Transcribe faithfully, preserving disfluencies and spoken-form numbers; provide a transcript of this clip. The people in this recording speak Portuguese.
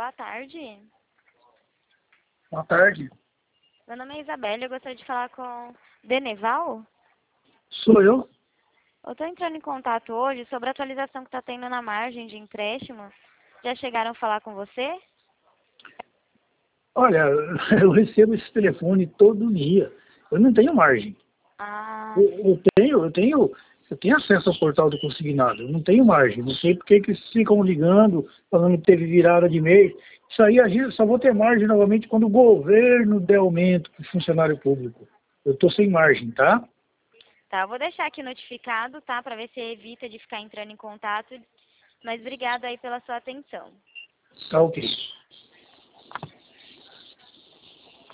boa tarde. Boa tarde. Meu nome é Isabela, eu gostaria de falar com Deneval. Sou eu? Eu estou entrando em contato hoje sobre a atualização que está tendo na margem de empréstimo. Já chegaram a falar com você? Olha, eu recebo esse telefone todo dia. Eu não tenho margem. Ah, Eu, eu tenho, eu tenho, eu tenho acesso ao portal do consignado. Eu não tenho margem. Não sei por que que eles ficam ligando, falando que teve virada de mês. Isso aí a gente só vou ter margem novamente quando o governo der aumento para o funcionário público. Eu estou sem margem, tá? tá. Eu vou deixar aqui notificado, tá? Para ver se evita de ficar entrando em contato. Mas obrigada aí pela sua atenção. Tá ok.